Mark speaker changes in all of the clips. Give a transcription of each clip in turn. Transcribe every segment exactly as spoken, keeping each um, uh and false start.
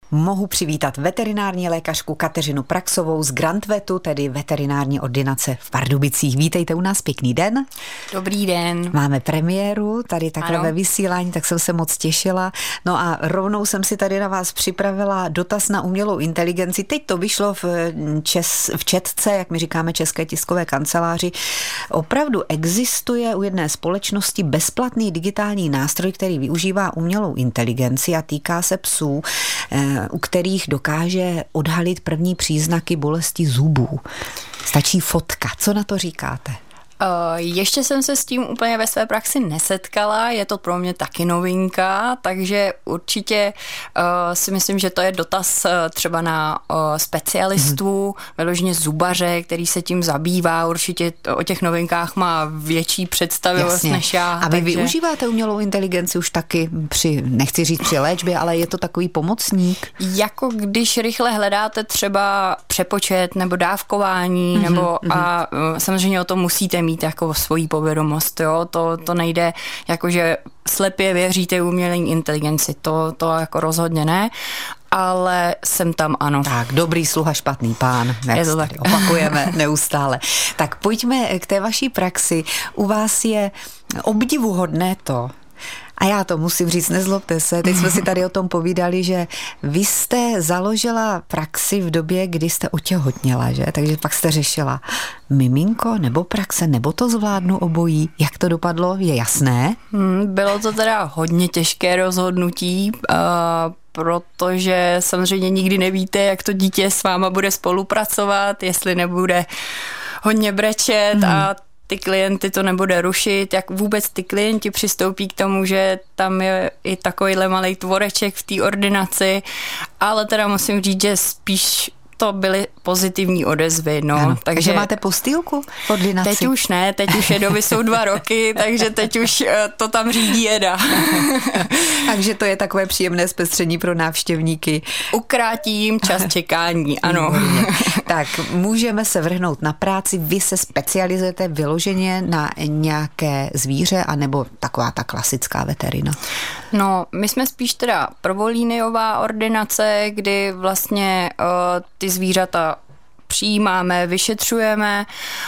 Speaker 1: Mohu přivítat veterinární lékařku Kateřinu Praxovou z Grantvetu, tedy veterinární ordinace v Pardubicích. Vítejte u nás, pěkný den.
Speaker 2: Dobrý den.
Speaker 1: Máme premiéru tady takhle ano. ve vysílání, tak jsem se moc těšila. No a rovnou jsem si tady na vás připravila dotaz na umělou inteligenci. Teď to vyšlo v, čes, v Četce, jak my říkáme, České tiskové kanceláři. Opravdu existuje u jedné společnosti bezplatný digitální nástroj, který využívá umělou inteligenci a týká se psů, u kterých dokáže odhalit první příznaky bolesti zubů. Stačí fotka. Co na to říkáte?
Speaker 2: Uh, ještě jsem se s tím úplně ve své praxi nesetkala, je to pro mě taky novinka, takže určitě uh, si myslím, že to je dotaz uh, třeba na uh, specialistů, mm-hmm. vyloženě zubaře, který se tím zabývá, určitě o těch novinkách má větší představivost než já.
Speaker 1: A vy takže... využíváte umělou inteligenci už taky při, nechci říct při léčbě, ale je to takový pomocník? Jako
Speaker 2: když rychle hledáte třeba přepočet nebo dávkování, mm-hmm, nebo mm-hmm. a uh, samozřejmě o tom musíte mít mít jako svoji povědomost, jo, to, to nejde jakože slepě věříte umělé inteligenci, to, to jako rozhodně ne, ale jsem tam ano.
Speaker 1: Tak, dobrý sluha, špatný pán, jak to tak opakujeme neustále. Tak pojďme k té vaší praxi. U vás je obdivuhodné to, a já to musím říct, nezlobte se, teď jsme si tady o tom povídali, že vy jste založila praxi v době, kdy jste otěhotněla, že? Takže pak jste řešila miminko nebo praxe, nebo to zvládnu obojí. Jak to dopadlo, je jasné?
Speaker 2: Hmm, bylo to teda hodně těžké rozhodnutí, uh, protože samozřejmě nikdy nevíte, jak to dítě s váma bude spolupracovat, jestli nebude hodně brečet hmm. a ty klienty to nebude rušit, jak vůbec ty klienti přistoupí k tomu, že tam je i takovýhle malej tvoreček v té ordinaci, ale teda musím říct, že spíš to byly pozitivní odezvy, no.
Speaker 1: Ano, takže, takže máte postýlku v ordinaci?
Speaker 2: Teď už ne, teď už Edovi jsou dva roky, takže teď už to tam řídí Eda.
Speaker 1: Takže to je takové příjemné zpestření pro návštěvníky.
Speaker 2: Ukrátí jim čas čekání, ano.
Speaker 1: Tak, můžeme se vrhnout na práci. Vy se specializujete vyloženě na nějaké zvíře, anebo taková ta klasická veterina?
Speaker 2: No, my jsme spíš teda prvolíniová ordinace, kdy vlastně uh, ty zvířata přijímáme, vyšetřujeme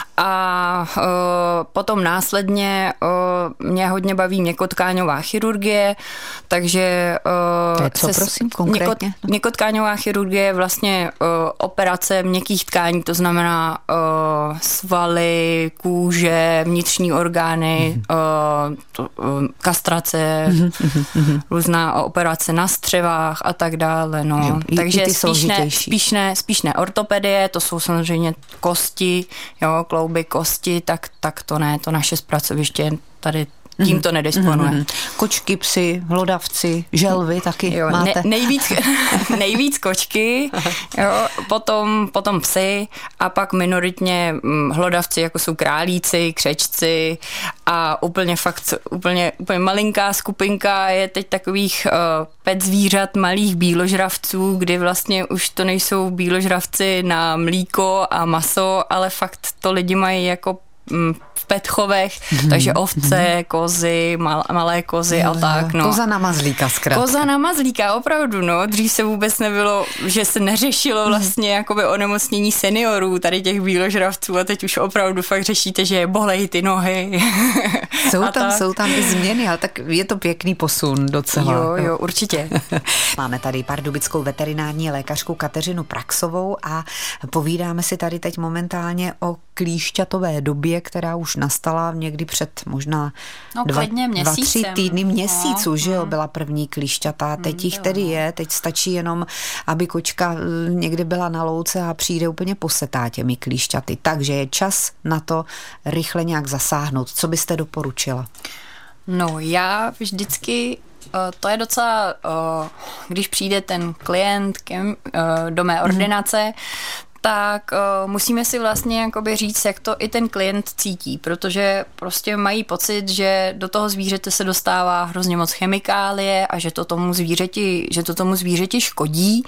Speaker 2: a uh, potom následně uh, mě hodně baví měkkotkáňová chirurgie, takže
Speaker 1: uh, to je co, se, prosím, konkrétně?
Speaker 2: Měkkot, měkkotkáňová chirurgie je vlastně uh, operace měkkých tkání, to znamená uh, svaly, kůže, vnitřní orgány, mm-hmm. uh, to, uh, kastrace, mm-hmm. různá operace na střevách a tak dále. No.
Speaker 1: Jo, i,
Speaker 2: takže
Speaker 1: i
Speaker 2: spíš, ne, spíš, ne, spíš ne ortopedie, to jsou samozřejmě kosti, jo, klouby, kosti, tak, tak to ne, to naše pracoviště tady tímto nedisponuje. Mm-hmm.
Speaker 1: Kočky, psy, hlodavci, želvy taky
Speaker 2: jo,
Speaker 1: máte?
Speaker 2: Ne, nejvíc, nejvíc kočky, jo, potom, potom psy a pak minoritně hlodavci, jako jsou králíci, křečci a úplně fakt, úplně, úplně malinká skupinka je teď takových uh, pet zvířat, malých bíložravců, kdy vlastně už to nejsou bíložravci na mlíko a maso, ale fakt to lidi mají jako v petchovech, mm-hmm. takže ovce, mm-hmm. kozy, mal, malé kozy no, a tak. No.
Speaker 1: Koza na mazlíka zkrátka.
Speaker 2: Koza na mazlíka, opravdu, no. Dřív se vůbec nebylo, že se neřešilo vlastně jakoby onemocnění seniorů, tady těch bíložravců a teď už opravdu fakt řešíte, že bolej ty nohy.
Speaker 1: Jsou tam, tak. jsou tam i změny, ale tak je to pěkný posun docela.
Speaker 2: Jo, jo, určitě.
Speaker 1: Máme tady pardubickou veterinární lékařku Kateřinu Praxovou a povídáme si tady teď momentálně o klíšťatové době, která už nastala někdy před možná
Speaker 2: no,
Speaker 1: dva, dva, tři týdny, měsíců, no, že jo, byla první klíšťata. Teď jich tedy je, teď stačí jenom, aby kočka někdy byla na louce a přijde úplně posetá těmi klíšťaty. Takže je čas na to rychle nějak zasáhnout. Co byste doporučila?
Speaker 2: No, já vždycky to je docela, když přijde ten klient do mé ordinace, tak uh, musíme si vlastně jakoby říct, jak to i ten klient cítí, protože prostě mají pocit, že do toho zvířete se dostává hrozně moc chemikálie a že to tomu zvířeti, že to tomu zvířeti škodí,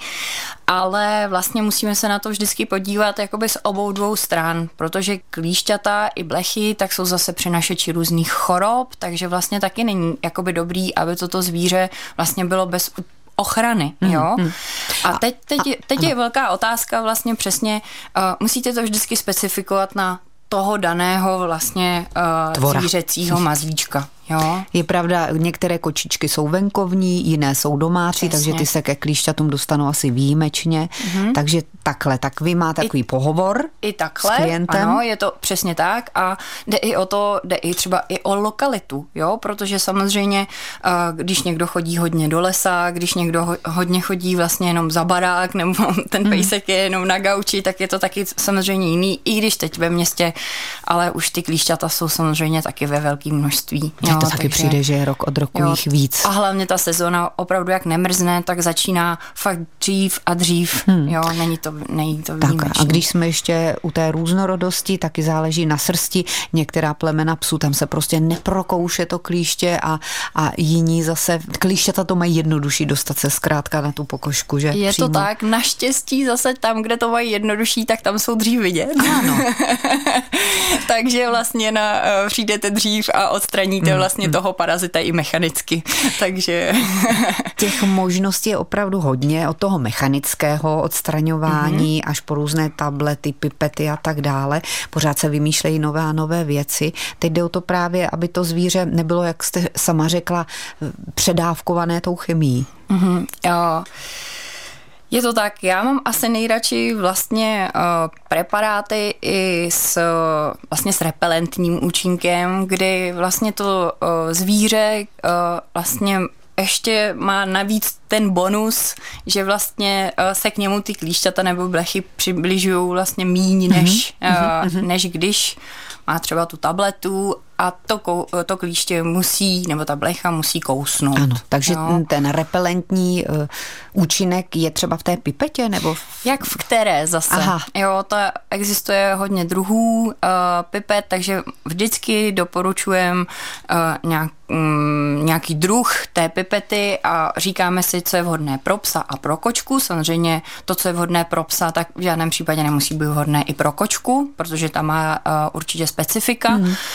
Speaker 2: ale vlastně musíme se na to vždycky podívat jakoby z obou dvou stran, protože klíšťata i blechy tak jsou zase přinašeči různých chorob, takže vlastně taky není jakoby dobrý, aby toto zvíře vlastně bylo bez ochrany, jo. Mm, mm. A teď, teď, teď je velká otázka vlastně přesně, uh, musíte to vždycky specifikovat na toho daného vlastně uh, zvířecího mazlíčka. Jo.
Speaker 1: Je pravda, některé kočičky jsou venkovní, jiné jsou domácí, přesně. Takže ty se ke klíšťatům dostanou asi výjimečně. Mm-hmm. Takže takhle, tak vy máte takový I, pohovor
Speaker 2: i takhle,
Speaker 1: s klientem.
Speaker 2: Ano, je to přesně tak a jde i o to, jde i třeba i o lokalitu, jo, protože samozřejmě, když někdo chodí hodně do lesa, když někdo hodně chodí vlastně jenom za barák, nebo ten pejsek je jenom na gauči, tak je to taky samozřejmě jiný, i když teď ve městě, ale už ty klíšťata jsou samozřejmě taky ve velkém množství.
Speaker 1: Jo, to taky takže, přijde, že je rok od roku jo, jich víc.
Speaker 2: A hlavně ta sezona opravdu jak nemrzne, tak začíná fakt dřív a dřív. Hmm. Jo, není to, není to výjimečné.
Speaker 1: Tak a když jsme ještě u té různorodosti, taky záleží na srsti. Některá plemena psů, tam se prostě neprokouše to klíště a, a jiní zase, klíšťata to mají jednodušší dostat se zkrátka na tu pokožku, že?
Speaker 2: Je
Speaker 1: přímo.
Speaker 2: To tak, naštěstí zase tam, kde to mají jednodušší, tak tam jsou dřív vidět.
Speaker 1: Ano.
Speaker 2: Takže vlastně na, přijdete dřív a odstraníte vlastně toho parazita i mechanicky. Takže
Speaker 1: těch možností je opravdu hodně, od toho mechanického odstraňování mm-hmm. až po různé tablety, pipety a tak dále. Pořád se vymýšlejí nové a nové věci. Teď jde o to právě, aby to zvíře nebylo, jak jste sama řekla, předávkované tou chemií.
Speaker 2: Mm-hmm. Jo. Je to tak, já mám asi nejradši vlastně uh, preparáty i s, vlastně s repelentním účinkem, kdy vlastně to uh, zvíře uh, vlastně ještě má navíc ten bonus, že vlastně uh, se k němu ty klíšťata nebo blechy přibližují vlastně míň, než, mm-hmm. uh, než když má třeba tu tabletu a to, to klíště musí, nebo ta blecha musí kousnout.
Speaker 1: Ano, takže no. ten repelentní uh, účinek je třeba v té pipetě, nebo? V...
Speaker 2: Jak v které zase? Aha. Jo, to existuje hodně druhů uh, pipet, takže vždycky doporučujem uh, nějak, um, nějaký druh té pipety a říkáme si, co je vhodné pro psa a pro kočku. Samozřejmě to, co je vhodné pro psa, tak v žádném případě nemusí být vhodné i pro kočku, protože ta má uh, určitě specifika. Mm. Uh,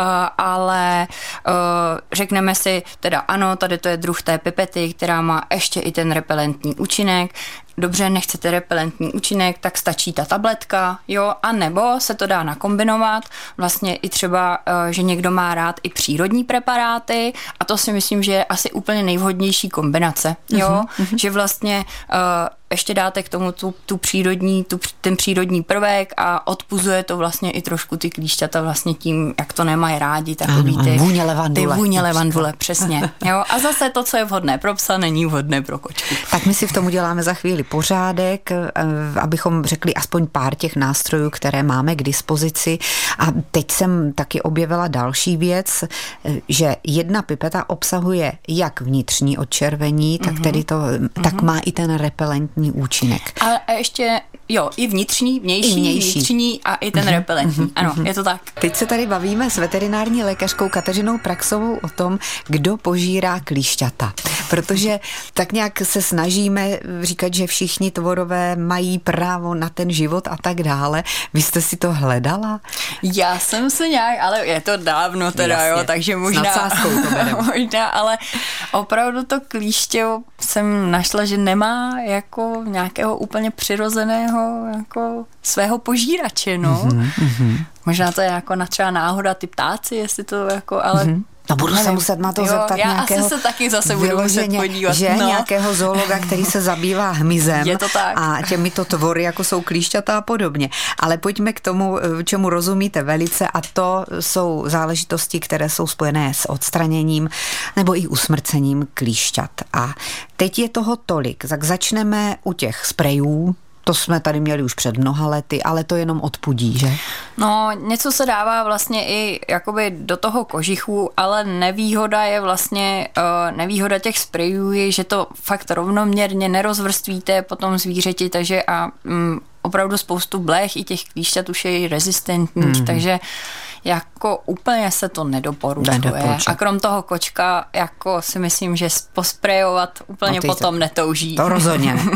Speaker 2: ale uh, řekneme si teda ano, tady to je druh té pipety, která má ještě i ten repelentní účinek. Dobře, nechcete repelentní účinek, tak stačí ta tabletka, jo, a nebo se to dá nakombinovat, vlastně i třeba, že někdo má rád i přírodní preparáty a to si myslím, že je asi úplně nejvhodnější kombinace, jo, uh-huh. že vlastně uh, ještě dáte k tomu tu, tu přírodní, tu, ten přírodní prvek a odpuzuje to vlastně i trošku ty klíšťata vlastně tím, jak to nemají rádi, takový ty
Speaker 1: vůně levandule.
Speaker 2: Ty vůně levandule, přesně. Jo, a zase to, co je vhodné pro psa, není vhodné pro kočku.
Speaker 1: Tak my si v tom uděláme za chvíli pořádek, abychom řekli aspoň pár těch nástrojů, které máme k dispozici. A teď jsem taky objevila další věc, že jedna pipeta obsahuje jak vnitřní odčervení, tak mm-hmm. tedy to, mm-hmm. tak má i ten repelentní účinek.
Speaker 2: A ještě, jo, i vnitřní, vnější, I vnější. vnitřní a i ten mm-hmm. repelentní. Ano, mm-hmm. je to tak.
Speaker 1: Teď se tady bavíme s veterinární lékařkou Kateřinou Praxovou o tom, kdo požírá klíšťata. Protože tak nějak se snažíme říkat, že všichni tvorové mají právo na ten život a tak dále. Vy jste si to hledala?
Speaker 2: Já jsem se nějak, ale je to dávno teda, jasně, jo, takže možná,
Speaker 1: to
Speaker 2: možná, ale opravdu to klíště jsem našla, že nemá jako nějakého úplně přirozeného jako svého požírače, no. Mm-hmm. Možná to je jako na třeba náhoda ty ptáci, jestli to jako, ale mm-hmm.
Speaker 1: No budu nevím. se muset na to jo, zeptat
Speaker 2: já
Speaker 1: nějakého
Speaker 2: asi se taky zase budu muset podívat.
Speaker 1: Že
Speaker 2: no.
Speaker 1: nějakého zoologa, který se zabývá hmyzem
Speaker 2: je to tak.
Speaker 1: a těmito tvory, jako jsou klíšťata a podobně. Ale pojďme k tomu, čemu rozumíte velice a to jsou záležitosti, které jsou spojené s odstraněním nebo i usmrcením klíšťat. A teď je toho tolik. Tak začneme u těch sprejů. To jsme tady měli už před mnoha lety, ale to jenom odpudí, že?
Speaker 2: No, něco se dává vlastně i jakoby do toho kožichu, ale nevýhoda je vlastně, uh, nevýhoda těch sprejů je, že to fakt rovnoměrně nerozvrstvíte potom zvířeti, takže a um, opravdu spoustu blech i těch klíšťat už je rezistentních, mm. takže jako úplně se to nedoporučuje. Nedoporučuje. A krom toho kočka, jako si myslím, že posprejovat úplně no potom to, netouží.
Speaker 1: To rozhodně ne.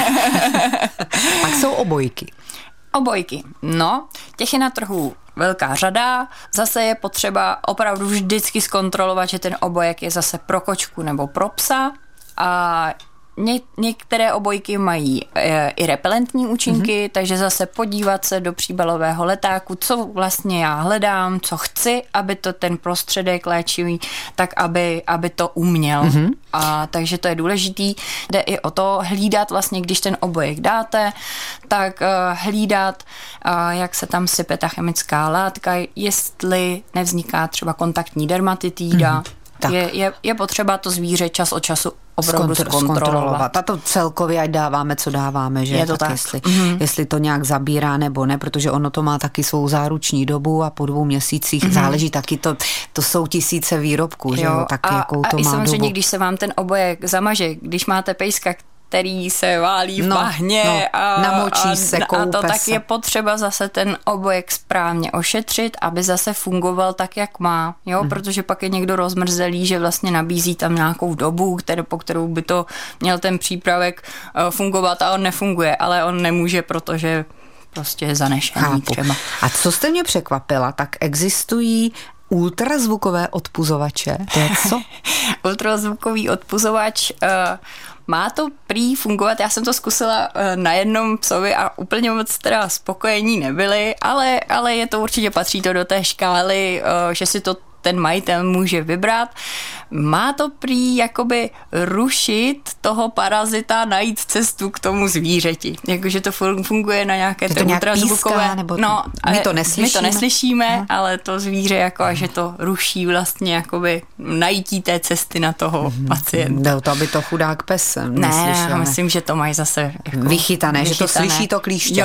Speaker 1: Pak jsou obojky.
Speaker 2: Obojky. No, těch je na trhu velká řada. Zase je potřeba opravdu vždycky zkontrolovat, že ten obojek je zase pro kočku nebo pro psa. A Ně, některé obojky mají e, i repelentní účinky, mm-hmm. takže zase podívat se do příbalového letáku, co vlastně já hledám, co chci, aby to ten prostředek léčivý, tak aby, aby to uměl. Mm-hmm. A takže to je důležitý. Jde i o to hlídat vlastně, když ten obojek dáte, tak uh, hlídat, uh, jak se tam sype ta chemická látka, jestli nevzniká třeba kontaktní dermatitída. Mm-hmm. Je, je, je potřeba to zvíře čas od času opravdu Zkontr- zkontrolovat.
Speaker 1: A to celkově, ať dáváme, co dáváme, že?
Speaker 2: Je to tak. tak.
Speaker 1: Jestli, mm-hmm. jestli to nějak zabírá nebo ne, protože ono to má taky svou záruční dobu a po dvou měsících mm-hmm. záleží taky, to, to jsou tisíce výrobků, že jo, taky
Speaker 2: a,
Speaker 1: jakou to
Speaker 2: a
Speaker 1: má
Speaker 2: i samozřejmě,
Speaker 1: dobu.
Speaker 2: když se vám ten obojek zamaže, když máte pejska, který se válí v
Speaker 1: no,
Speaker 2: bahně
Speaker 1: no,
Speaker 2: a,
Speaker 1: namočí
Speaker 2: a,
Speaker 1: se,
Speaker 2: a to tak
Speaker 1: se.
Speaker 2: Je potřeba zase ten obojek správně ošetřit, aby zase fungoval tak, jak má, jo, mm. protože pak je někdo rozmrzelý, že vlastně nabízí tam nějakou dobu, kterou, po kterou by to měl ten přípravek uh, fungovat a on nefunguje, ale on nemůže, protože prostě je zanešený. Chápu. Třeba.
Speaker 1: A co jste mě překvapila, tak existují ultrazvukové odpuzovače. To je co?
Speaker 2: Ultrazvukový odpuzovač uh, má to prý fungovat, já jsem to zkusila na jednom psovi a úplně moc teda spokojení nebyli, ale, ale je to určitě, patří to do té škály, že si to ten majitel může vybrat. Má to prý jakoby rušit toho parazita, najít cestu k tomu zvířeti. Jakože to funguje na nějaké
Speaker 1: to
Speaker 2: ultrazvukové.
Speaker 1: Nebo
Speaker 2: no,
Speaker 1: my to neslyšíme.
Speaker 2: My to neslyšíme, Aha. ale to zvíře jako, že to ruší vlastně jakoby najítí té cesty na toho mm-hmm. pacienta.
Speaker 1: No, to by to chudák pes neslyšel.
Speaker 2: Ne, myslím, že to mají zase jako
Speaker 1: vychytané, vychytané, že to slyší to klíště.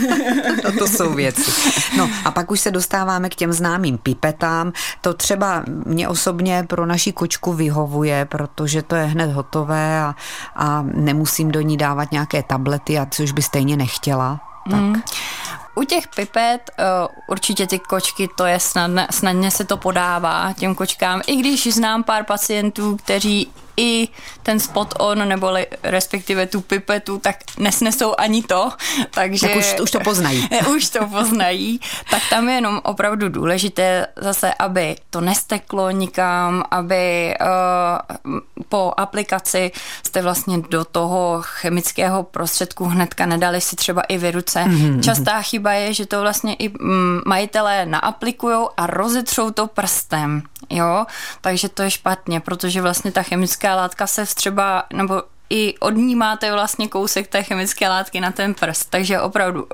Speaker 2: to,
Speaker 1: to jsou věci. No a pak už se dostáváme k těm známým pipetám. To třeba mě osobně pro naši kočku vyhovuje, protože to je hned hotové a, a nemusím do ní dávat nějaké tablety, a což by stejně nechtěla. Tak. Mm.
Speaker 2: U těch pipet uh, určitě ty kočky, to je snadné, snadně se to podává těm kočkám, i když znám pár pacientů, kteří i ten spot on, nebo respektive tu pipetu, tak nesnesou ani to, takže...
Speaker 1: Tak už, už to poznají.
Speaker 2: už to poznají, tak tam je jenom opravdu důležité zase, aby to nesteklo nikam, aby uh, po aplikaci jste vlastně do toho chemického prostředku hnedka nedali si třeba i viruce. Mm-hmm. Častá chyba je, že to vlastně i majitelé naaplikujou a rozetřou to prstem, jo, takže to je špatně, protože vlastně ta chemická látka se vstřeba, nebo i od ní máte vlastně kousek té chemické látky na ten prst, takže opravdu o,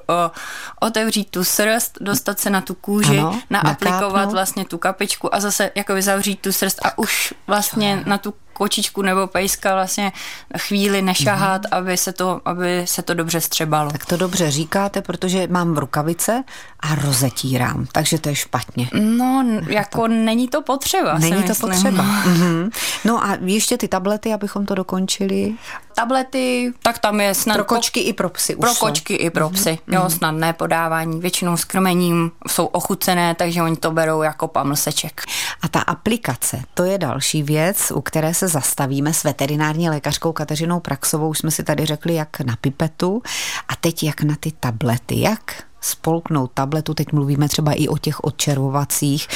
Speaker 2: otevřít tu srst, dostat se na tu kůži, ano, naaplikovat nakápnout. Vlastně tu kapičku a zase jako zavřít tu srst a už vlastně na tu kočičku nebo pejska vlastně chvíli nešahat, mm. aby se to, aby se to dobře střebalo.
Speaker 1: Tak to dobře říkáte, protože mám v rukavice a rozetírám, takže to je špatně.
Speaker 2: No, jako to... není to potřeba.
Speaker 1: Není to
Speaker 2: myslím.
Speaker 1: potřeba. Mm-hmm. No a ještě ty tablety, abychom to dokončili.
Speaker 2: Tablety, tak tam je snad...
Speaker 1: Pro kočky i pro psy.
Speaker 2: Pro kočky i pro psy. Mm-hmm. Jo, snadné podávání. Většinou s krmením jsou ochucené, takže oni to berou jako pamlseček.
Speaker 1: A ta aplikace, to je další věc, u které se zastavíme s veterinární lékařkou Kateřinou Praxovou. Už jsme si tady řekli, jak na pipetu a teď jak na ty tablety. Jak spolknout tabletu, teď mluvíme třeba i o těch odčervovacích.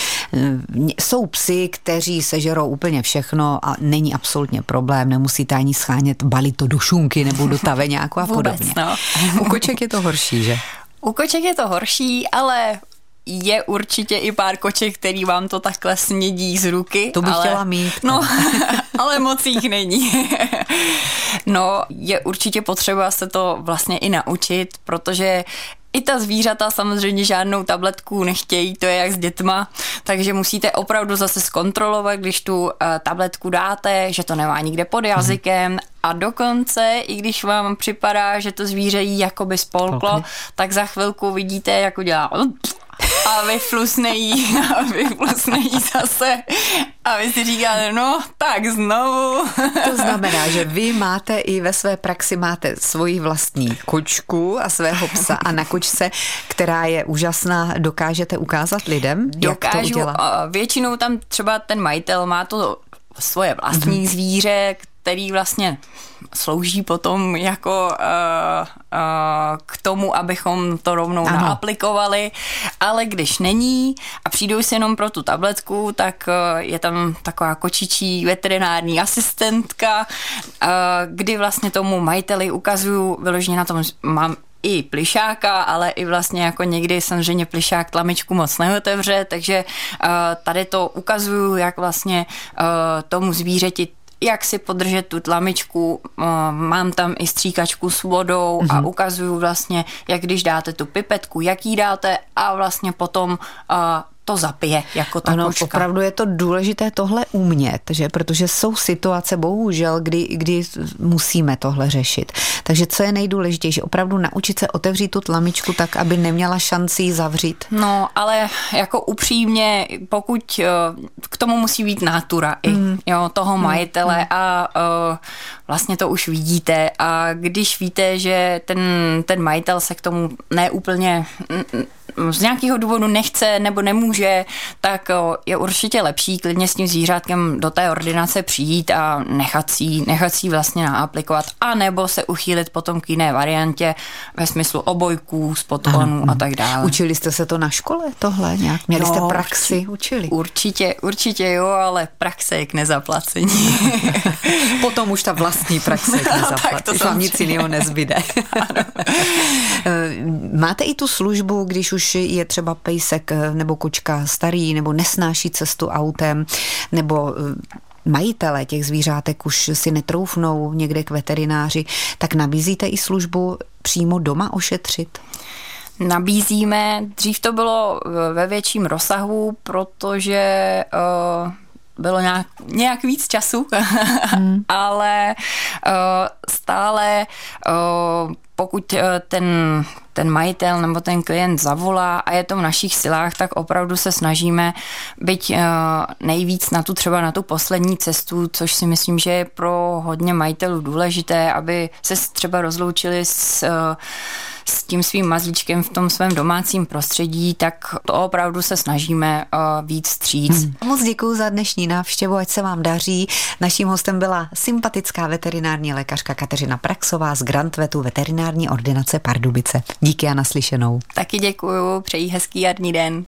Speaker 1: Jsou psy, kteří sežerou úplně všechno a není absolutně problém, nemusíte ani schánět balito do šunky nebo do taveňáku a
Speaker 2: Vůbec,
Speaker 1: podobně.
Speaker 2: No.
Speaker 1: U koček je to horší, že?
Speaker 2: U koček je to horší, ale je určitě i pár koček, který vám to takhle snědí z ruky.
Speaker 1: To bych
Speaker 2: ale,
Speaker 1: chtěla mít.
Speaker 2: No, ale moc jich není. No, je určitě potřeba se to vlastně i naučit, protože i ta zvířata samozřejmě žádnou tabletku nechtějí, to je jak s dětma, takže musíte opravdu zase zkontrolovat, když tu uh, tabletku dáte, že to nemá nikde pod jazykem a dokonce, i když vám připadá, že to zvíře jí jakoby spolklo, okay. tak za chvilku vidíte, jak udělá a vyflusne jí a vyflusne jí zase a vy si říkáte, no tak znovu.
Speaker 1: To znamená, že vy máte i ve své praxi máte svoji vlastní kočku a svého psa a na kočce, která je úžasná, dokážete ukázat lidem,
Speaker 2: Dokážu,
Speaker 1: jak to udělat?
Speaker 2: Většinou tam třeba ten majitel má to svoje vlastní mm-hmm. zvíře, který vlastně slouží potom jako uh, uh, k tomu, abychom to rovnou ano. naaplikovali, ale když není a přijdou si jenom pro tu tabletku, tak uh, je tam taková kočičí veterinární asistentka, uh, kdy vlastně tomu majiteli ukazuju, vyloženě na tom mám i plišáka, ale i vlastně jako někdy samozřejmě plišák tlamičku moc neotevře, takže uh, tady to ukazuju, jak vlastně uh, tomu zvířeti jak si podržet tu tlamičku, mám tam i stříkačku s vodou mm-hmm. a ukazuju vlastně, jak když dáte tu pipetku, jak jí dáte a vlastně potom to zapije jako ta
Speaker 1: ano,
Speaker 2: kočka.
Speaker 1: Opravdu je to důležité tohle umět, že? Protože jsou situace, bohužel, kdy, kdy musíme tohle řešit. Takže co je nejdůležitější? Opravdu naučit se otevřít tu tlamičku tak, aby neměla šanci ji zavřít.
Speaker 2: No, ale jako upřímně, pokud k tomu musí být natura i mm. jo, toho majitele mm. a uh, vlastně to už vidíte a když víte, že ten, ten majitel se k tomu neúplně z nějakého důvodu nechce nebo nemůže, tak je určitě lepší klidně s tím zvířátkem do té ordinace přijít a nechat si, nechat si vlastně naaplikovat, a nebo se uchýlit potom k jiné variantě ve smyslu obojků, spotonů a tak dále.
Speaker 1: Učili jste se to na škole tohle nějak? Měli jste praxi?
Speaker 2: Určitě,
Speaker 1: učili?
Speaker 2: Určitě, určitě jo, ale praxe je k nezaplacení.
Speaker 1: Potom už ta vlastní praxe je k nezaplacení. Vám nic jiného nezbyde. Máte i tu službu, když už je třeba pejsek nebo kočka starý, nebo nesnáší cestu autem, nebo majitele těch zvířátek už si netroufnou někde k veterináři, tak nabízíte i službu přímo doma ošetřit?
Speaker 2: Nabízíme. Dřív to bylo ve větším rozsahu, protože uh, bylo nějak, nějak víc času, hmm. ale uh, stále uh, pokud ten, ten majitel nebo ten klient zavolá a je to v našich silách, tak opravdu se snažíme byť nejvíc na tu třeba na tu poslední cestu, což si myslím, že je pro hodně majitelů důležité, aby se třeba rozloučili s, s tím svým mazlíčkem v tom svém domácím prostředí, tak to opravdu se snažíme víc vstříc.
Speaker 1: Hmm. Moc děkuju za dnešní návštěvu, ať se vám daří. Naším hostem byla sympatická veterinární lékařka Kateřina Praxová z Grantvetu veterinární ordinace Pardubice. Díky a naslyšenou.
Speaker 2: Taky děkuju, přeji hezký jarní den.